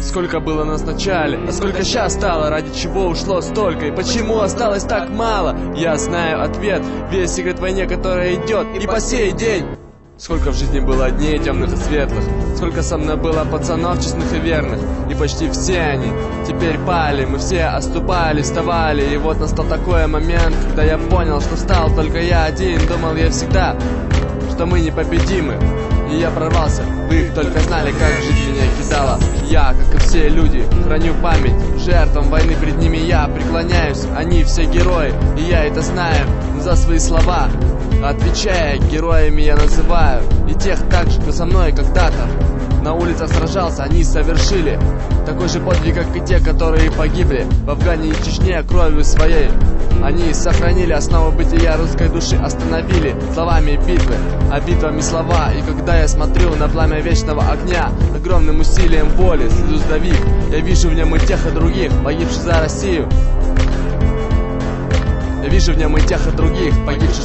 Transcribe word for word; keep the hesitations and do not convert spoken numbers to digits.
Сколько было нас в начале, а сколько сейчас стало, ради чего ушло столько, и почему осталось так мало? Я знаю ответ, весь секрет войне, которая идет и по сей день. Сколько в жизни было дней темных и светлых, сколько со мной было пацанов честных и верных, и почти все они теперь пали, мы все оступали, вставали, и вот настал такой момент, когда я понял, что стал только я один. Думал я всегда, что мы непобедимы, и я прорвался. Вы только знали, как жизнь меня кидала. Я, как и все люди, храню память жертвам войны, перед ними я преклоняюсь. Они все герои, и я это знаю, но за свои слова отвечая, героями я называю и тех также, кто со мной когда-то на улицах сражался. Они совершили такой же подвиг, как и те, которые погибли в Афгане и Чечне кровью своей. Они сохранили основу бытия русской души, остановили словами битвы, а битвами слова. И когда я смотрю на пламя вечного огня, огромным усилием воли, слезу сдавив, я вижу в нем и тех, и других, погибших за Россию. Я вижу в нем и тех, и других, погибших